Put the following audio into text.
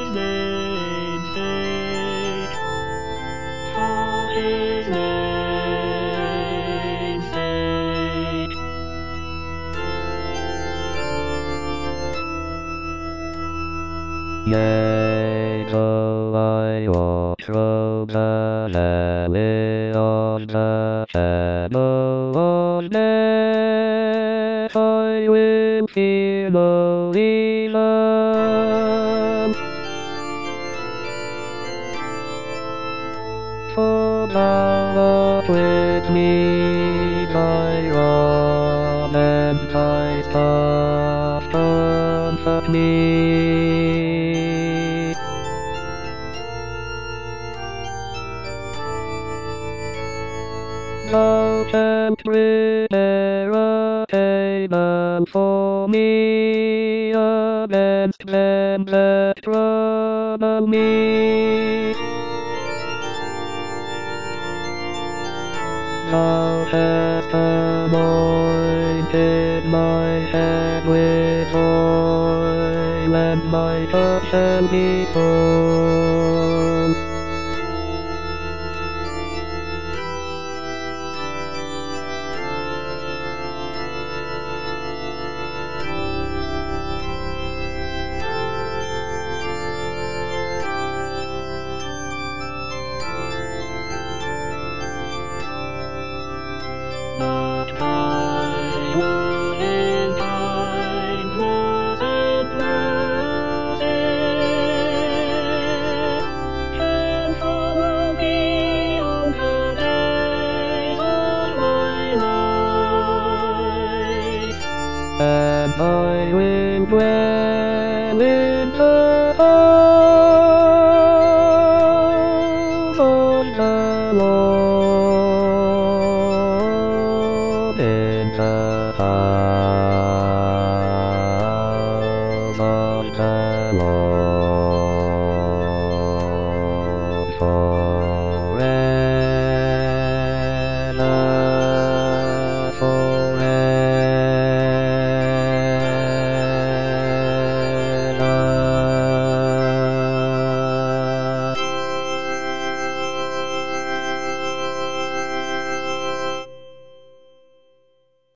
his name's sake. For his name's sake. Yea, though I walk through the valley of the shadow of death, I will fear no evil. For thou art with me, thy rod and thy staff comfort me. Thou shalt prepare a table for me against them that trouble me. Thou hast anointed my head with oil, and my cup shall be full. Not by warning kindness and mercy can follow me all the days of my life, and I will dwell in the house of the Lord. In the house of the Lord.